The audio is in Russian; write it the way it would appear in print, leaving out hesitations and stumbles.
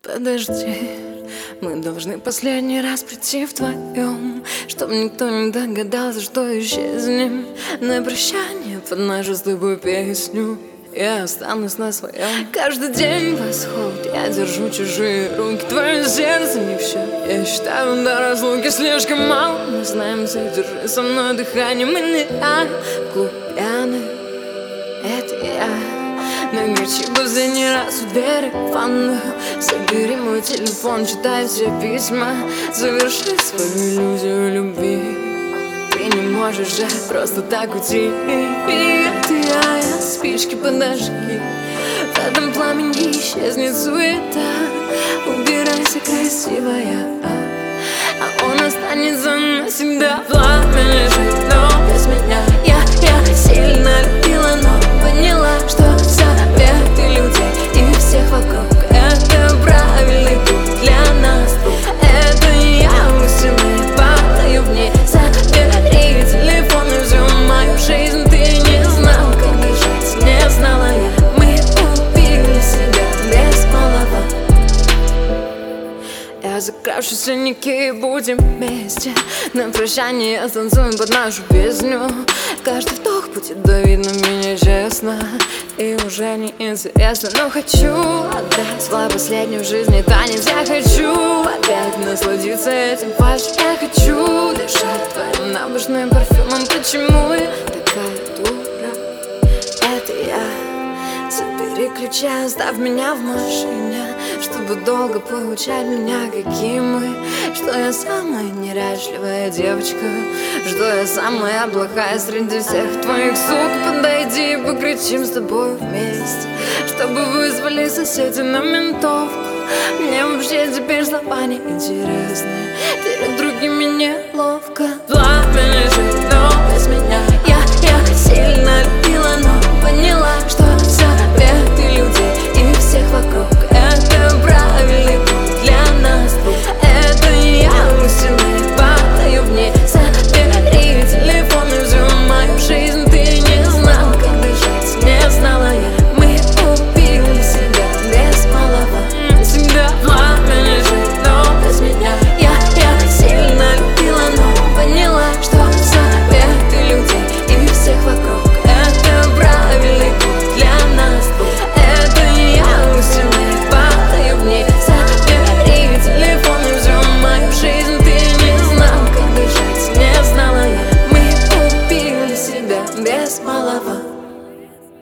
Подожди, мы должны последний раз прийти вдвоем, чтоб никто не догадался, что исчезнем. На прощание под нашу с тобой песню я останусь на своем. Каждый день восход, я держу чужие руки. Твое сердце не все, я считаю до разлуки слишком мало. Мы знаемся, держи со мной дыхание. Мы не пьяны, это я. Нагречи последний раз у двери в ванную. Забери мой телефон, читай все письма. Заверши свою иллюзию любви. Ты не можешь же просто так уйти. Это я, спички подожги. В этом пламени исчезнет суета. Убирайся, красивая, а он останется навсегда. Пламя лежит, но без меня. Я сильно любила, но поняла, что советы людей и всех вокруг — это правильный путь для нас. Это я высылаю, падаю в ней. Забери телефон и всю мою жизнь. Ты не знал, как дышать, не знала я. Мы убили себя без малого. Я закравшись в синяки, будем вместе. На прощание танцуем под нашу песню. Каждый вдох будет давить на меня честно. И уже не интересно, но хочу отдать свой последний в жизни танец. Я хочу опять насладиться этим фальшем. Я хочу дышать твоим набожным парфюмом. Почему я такая дура? Это я. Забери ключи, оставь меня в машине, чтобы долго получать меня, каким мы. Что я самая неряшливая девочка, что я самая плохая среди всех твоих сук. Подойди и покричим с тобой вместе, чтобы вызвали соседи на ментовку. Мне вообще теперь слова не интересны, перед другими неловко. Пламя